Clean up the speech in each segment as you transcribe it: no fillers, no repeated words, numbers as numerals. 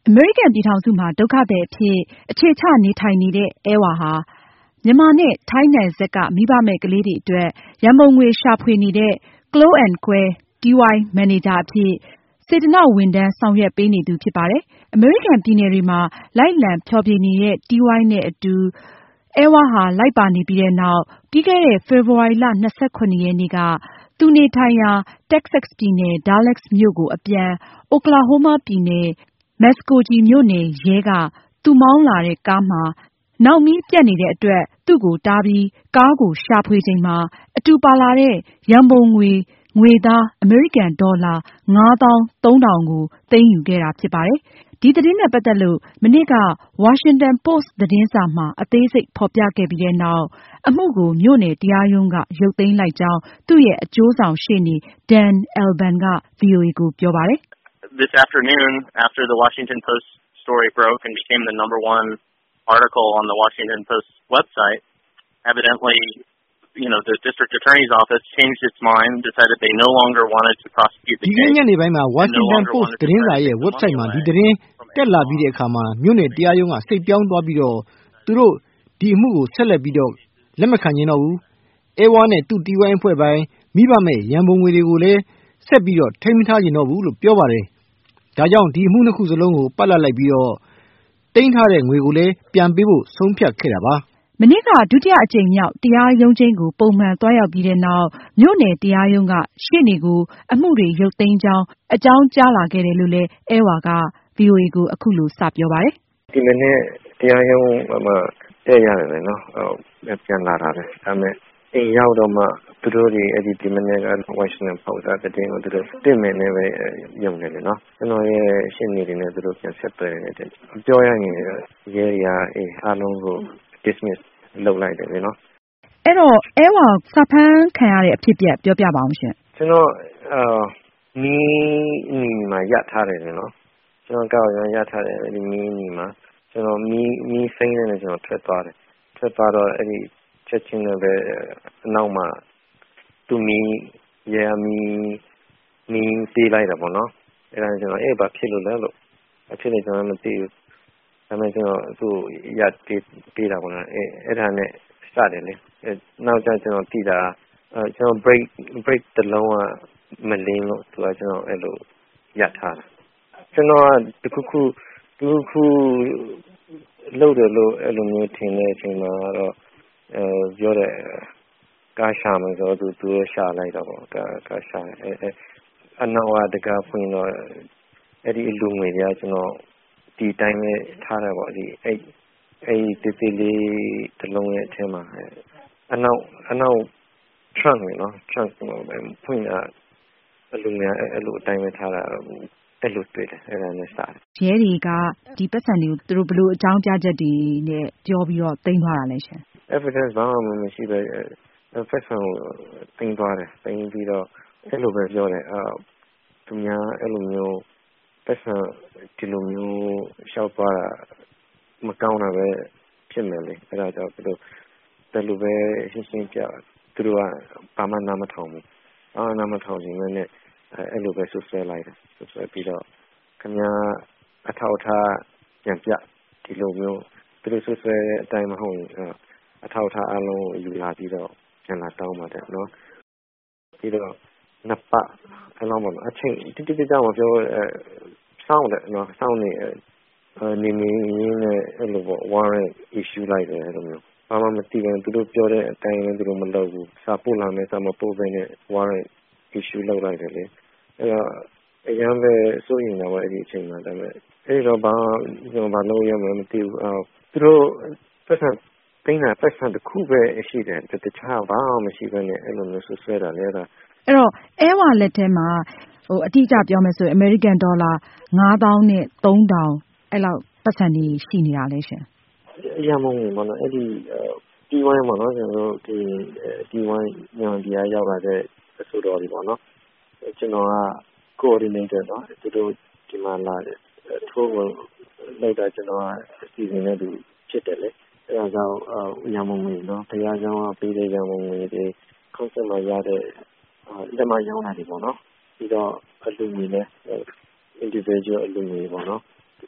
အမေရိကန်ပြည်ထောင်စုမှာဒုက္ခသည်အဖြစ်အခြေချနေထိုင်နေတဲ့အဲဝါဟာမြန်မာနဲ့ထိုင်းနယ်စပ်ကမိဘမဲ့ကလေးတွေအတွက်ရန်ပုံငွေရှာဖွေနေတဲ့ Klo & Quare TY မန်နေဂျာအဖြစ်စေတနာ့ဝန်ထမ်းဆောင်ရွက်ပေးနေသူဖြစ်ပါတယ်။ အမေရိကန်ပြည်နယ်တွေမှာလိုက်လံဖျော်ဖြေနေတဲ့ TY နဲ့အတူအဲဝါဟာလိုက်ပါနေပြီးတဲ့နောက်ပြီးခဲ့တဲ့ဖေဖေါ်ဝါရီလ 27 ရက်နေ့ကသူနေထိုင်ရာ Texas ပြည်နယ် Dallas မြို့ကိုအပြန် Oklahoma ပြည်နယ် Muskogee မြို့နယ်ရဲကသူမောင်းလာတဲ့ကားမှာနောက်မီးပြတ်နေတဲ့အတွက်သူ့ကိုတားပြီးကားကိုရှာဖွေချိန်မှာအတူပါလာတဲ့ရန်ပုံငွေငွေသားအမေရိကန်ဒေါ်လာ $5,300 ကိုသိမ်းယူခဲ့တာဖြစ်ပါတယ်။ ဒီသတင်းနဲ့ပတ်သက်လို့မနေ့က Washington Post သတင်းစာမှာအသေးစိတ်ဖေါ်ပြခဲ့ပြီးတဲ့နောက်အမှုကိုမြို့နယ်တရားရုံးကရုပ်သိမ်းလိုက်ကြောင်းသူ့ရဲ့အကျိုးဆောင်ရှေ့နေ Dan Albin က VOA ကိုပြောပါတယ်။ This afternoon, after the Washington Post story broke and became the number one article on the Washington Post website, evidently, the district attorney's office changed its mind, decided they no longer wanted to prosecute the case. ဒီညနေပိုင်းမှာ Washington Post သတင်းစာရဲ့ website မှာဒီသတင်းတက်လာပြီးတဲ့အခါမှာမြို့နယ်တရားရုံးကစိတ်ပြောင်းသွားပြီးတော့သူတို့ဒီအမှုကိုဆက်လက်ပြီးတော့လက်မခံနိုင်တော့ဘူး။အဲဝါနဲ့သူ့တီဝိုင်းအဖွဲ့ပိုင်းမိဘမဲ့ရန်ပုံငွေတွေကိုလည်းဆက်ပြီးတော့ထိန်းမထားနိုင်တော့ဘူးလို့ပြောပါတယ်။ဒါကြောင့်ဒီအမှုနှစ်ခုစလုံးကိုပတ်လတ်လိုက်ပြီးတော့တိန်းထားတဲ့ငွေကိုလည်းပြန်ပေးဖို့ဆုံးဖြတ်ခဲ့တာပါ။မနေ့ကဒုတိယအကြိမ်မြောက်တရားရုံးချိန်းကိုပုံမှန်သွားရောက်ပြီးတဲ့နောက်မြို့နယ်တရားရုံးကရှေ့နေကိုအမှုတွေရုပ်သိမ်းကြောင်းအကြောင်းကြားလာခဲ့တယ်လို့လည်းအဲဝါက VOA ကိုအခုလိုစပြောပါတယ်။ ဒီမနေ့တရားရုံးမှာတက်ရတယ်လေနော်။ပြန်လာတာပဲ။ဒါပေမဲ့အိမ်ရောက်တော့မှသူတို့တွေဒီမနေ့က Washington Post သတင်းကိုသူတို့တင်မယ်နဲ့ပဲယုံတယ်လေနော်။ကျွန်တော်ရဲ့ရှင်းနေတယ်နဲ့သူတို့ပြန်ဆက်သွယ်တယ်။ပြောရရင်ရဲတွေကအားလုံးကို dismiss လုပ်လိုက်တယ်လေနော်။အဲ့တော့အဲဝါစာဖမ်းခံရတဲ့အဖြစ်အပျက်ပြောပြပါအောင်ရှင်။ကျွန်တော်မီးမှာရပ်ထားတယ်နော်။ကျွန်တော်ကောက်ရထားတယ်မီးမှာကျွန်တော်မီးစိမ်းနဲ့ကျွန်တော်ထွက်သွားတယ်။ထွက်သွားတော့ချက်ချင်းလည်းပဲအနောက်မှာသူမီးပေးလိုက်တာပေါ့နော်။အဲ့ဒါကျွန်တော်ဘာဖြစ်လို့လဲလို့အဖြစ်လည်းကျွန်တော်မသိဘူး။ဒါပေမဲ့ကျွန်တော်သူ့ရပ်ပေးတာပေါ့နော်။အဲ့ဒါနဲ့စတယ်လေ။နောက်ကျကျွန်တော်သိတာကျွန်တော် break တလုံးကမလင်းလို့သူကကျွန်တော်အဲ့လိုရပ်ထားတာ။ကျွန်တော်ကတခုခုလုပ်တယ်လို့အဲ့လိုမျိုးထင်တဲ့အချိန်မှာတော့ပြောတယ်ကားရှာမယ်ဆိုတော့သူရှာလိုက်တော့ကားရှာအနောက်ကတကားဖွင့်တော့အဲ့ဒီလူငွေတွေကကျွန်တော်ဒီတိုင်းပဲထားတာပေါ့အဲ့တေးသေးလေးတလုံးရဲ့အထက်မှာအနောက် trunk နော် trunk ဖွင့်တာအလူငွေအဲ့လိုအတိုင်းပဲထားတာအဲ့လိုတွေ့တယ်အဲ့ဒါနဲ့စားတယ်ရဲတွေကဒီပတ်စံတွေကိုသူတို့ဘယ်လိုအကြောင်းပြချက်တွေနဲ့ပြောပြီးတော့သိမ်းသွားတာလဲရှင် evidence ဘာမှမရှိပဲပတ်စံကိုသိမ်းသွားတယ်သိမ်းပြီးတော့အဲ့လိုပဲပြောတယ်သူများအဲ့လိုမျိုးပတ်စံဒီလိုမျိုးရှောက်သွားတာမကောင်းတာပဲဖြစ်မယ်လေအဲ့ဒါကြောင့်သူတို့ဘယ်လိုပဲရှင်းပြသူတို့ကဘာမှနားမထောင်ဘူးနားမထောင်နေနဲ့အဲ့လိုပဲဆွဆွဲလိုက်တယ်ဆွဆွဲပြီးတော့ခင်ဗျားအထောက်ထားပြန်ပြဒီလိုမျိုးသူတို့ဆွဆွဲတဲ့အတိုင်းမဟုတ်ရင်အထောက်ထားအလုံးကိုယူလာပြီးတော့ပြန်လာတောင်းပါတယ်နော်ပြီးတော့နှစ်ပတ်အလုံးပေါ့အချိန်တိကျမပြောစောင့်တယ်နော်စောင့်နေနေနဲ့အဲ့လိုပေါ့ warrant issue လိုက်တယ်အဲ့လိုမျိုးဘာမှမသိဘူးသူတို့ပြောတဲ့အတိုင်းလည်းသူတို့မလုပ်ဘူးစာပို့လာမယ်စာမပို့ဘဲနဲ့ warrant issue လုပ်လိုက်တယ်လေအဲ့တော့အရင်ပဲစိုးရင်တော့အဲ့ဒီအချိန်မှာဒါပေမဲ့အဲ့တော့ဘာလုပ်ရမလဲမသိဘူးသူတို့ပတ်စံတင်းတာပတ်စံတစ်ခုပဲရှိတယ်တခြားဘာမှမရှိဘဲနဲ့အဲ့လိုမျိုးဆွဆွဲတာလေအဲ့တော့အဲဝါလက်ထဲမှာအတိအကျပြောမယ်ဆိုရင် American Dollar 5,000 နဲ့ 3,000 အဲ့လောက်ပတ်စံတွေရှိနေတာလဲရှင်ရမုံပေါ့နော်အဲ့ဒီတီဝိုင်းပေါ့နော်ကျွန်တော်တို့ဒီတီဝိုင်းညောင်တရားရောက်လာတဲ့အစိုးရတွေပေါ့နော်ကျွန်တော်က coordinator နော်သူတို့ဒီမှာလာတယ်ထိုးကိုလိုက်တာကျွန်တော်ကစီစဉ်နေသူဖြစ်တယ်လေအဲဒါကြောင့်ရမုံဝင်နော်တရားကြောင်းကပေးတဲ့ရမုံဝင်တွေ concept မှာရတဲ့လက်မရောင်းတာတွေပေါ့နော်ပြီးတော့အလူငွေနဲ့ individual အလူငွေပေါ့နော်သူ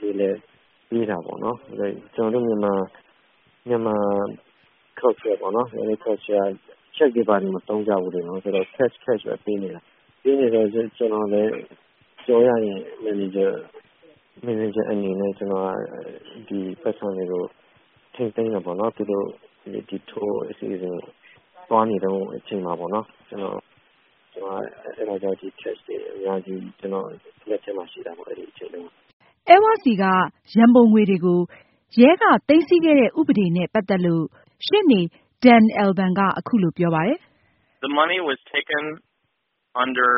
တွေလည်းပြီးတာပေါ့နော်ကျွန်တော်တို့မြန်မာ culture ပေါ့နော်ဒီ culture check တွေပါတယ်မတုံးကြဘူးလေနော်ဆိုတော့ cash ပဲပေးနေတော့ကျွန်တော်လည်းကြော်ရရင် manager အနေနဲ့ကျွန်တော်ဒီပတ်စံတွေကိုထိမ့်သိမ်းတာပေါ့နော်သူတို့ဒီ tour အစီအစဉ်သွားနေတော့အချိန်မှာပေါ့နော်ကျွန်တော်အဲ့ဒါကြောင့်ဒီ cash တွေအများကြီးကျွန်တော်လက်ထဲမှာရှိတာပေါ့အဲ့ဒီအချိန်တုန်းက Ewa စီကရန်ပုံငွေတွေကိုရဲကသိမ်းဆည်းခဲ့တဲ့ဥပဒေနဲ့ပတ်သက်လို့ရှေ့နေ Dan Alban ကအခုလိုပြောပါတယ် The money was taken under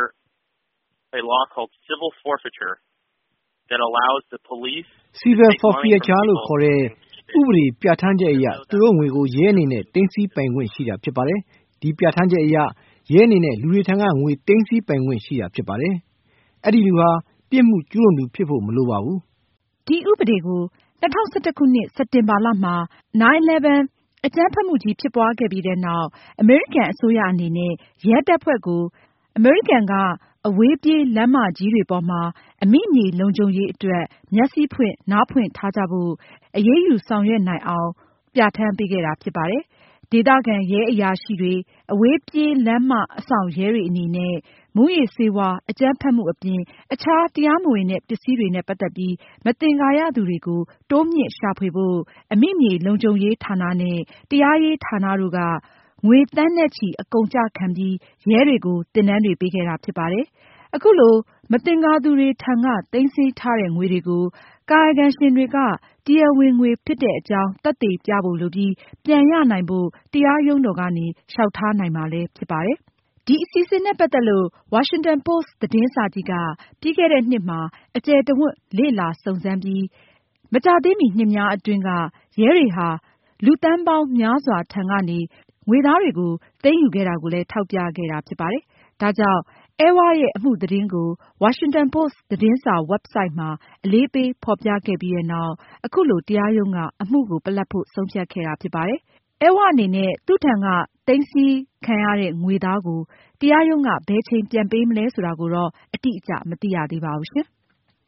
a law called civil forfeiture that allows the police civil forfeiture လို့ခေါ်တဲ့ဥပဒေပြဋ္ဌာန်းချက်အရသူတို့ငွေကိုရဲအနေနဲ့သိမ်းဆည်းပိုင်ခွင့်ရှိတာဖြစ်ပါတယ်ဒီပြဋ္ဌာန်းချက်အရရဲအနေနဲ့လူတွေထံကငွေသိမ်းဆည်းပိုင်ခွင့်ရှိတာဖြစ်ပါတယ်အဲ့ဒီလူဟာပြစ်မှုကျူးလွန်သူဖြစ်ဖို့မလိုပါဘူးဒီဥပဒေကို2011ခုနှစ်စက်တင်ဘာလမှာ 9/11 အကြမ်းဖက်မှုကြီးဖြစ်ပွားခဲ့ပြီးတဲ့နောက်အမေရိကန်အစိုးရအနေနဲ့ရဲတပ်ဖွဲ့ကိုအမေရိကန်ကအဝေးပြေးလမ်းမကြီးတွေပေါ်မှာအမိမြေလုံခြုံရေးအတွက်မျက်စိဖွင့်နားဖွင့်ထားကြဖို့အရေးယူဆောင်ရွက်နိုင်အောင်ပြဋ္ဌာန်းပေးခဲ့တာဖြစ်ပါတယ်။ဒေသခံရဲအရာရှိတွေအဝေးပြေးလမ်းမအဆောင်ရဲတွေအနေနဲ့မူးယစ်ဆေးဝါးအကြမ်းဖက်မှုအပြင်အခြားတရားမဝင်တဲ့ပစ္စည်းတွေနဲ့ပတ်သက်ပြီးမသင်္ကာရသူတွေကိုတိုးမြင့်ရှာဖွေဖို့အမိမြေလုံခြုံရေးဌာနနဲ့တရားရေးဌာနတို့ကငွေသန်းနဲ့ချီအကုန်ကျခံပြီးရဲတွေကိုသင်တန်းတွေပေးခဲ့တာဖြစ်ပါတယ်။အခုလိုမသင်္ကာသူတွေထံကသိမ်းဆည်းထားတဲ့ငွေတွေကိုကာယကံရှင်တွေကတရားဝင်ငွေဖြစ်တဲ့အကြောင်းသက်သေပြဖို့လိုပြီးပြန်ရနိုင်ဖို့တရားရုံးတော်ကနေလျှောက်ထားနိုင်မှာလည်းဖြစ်ပါတယ်။ဒီအစီအစဉ်နဲ့ပတ်သက်လို့ Washington Post သတင်းစာကြီးကပြီးခဲ့တဲ့နှစ်မှာအကျယ်တဝန့်လေ့လာစုံစမ်းပြီးမကြာသေးမီနှစ်များအတွင်းကရဲတွေဟာလူသန်းပေါင်းများစွာထံကနေငွေသားတွေကိုသိမ်းယူခဲ့တာကိုလည်းထောက်ပြခဲ့တာဖြစ်ပါတယ်။ဒါကြောင့် Ewa ရဲ့အမှုသတင်းကို Washington Post သတင်းစာ website မှာအလေးပေးဖော်ပြခဲ့ပြီးတဲ့နောက်အခုလိုတရားရုံးကအမှုကိုပလပ်ဖို့ဆုံးဖြတ်ခဲ့တာဖြစ်ပါတယ်။ Ewa အနေနဲ့သူ့ထံကသိမ်းဆည်းခံရတဲ့ငွေသားကိုတရားရုံးကဘယ်ချိန်ပြန်ပေးမလဲဆိုတာကိုတော့အတိအကျမသိရသေးပါဘူးရှင်။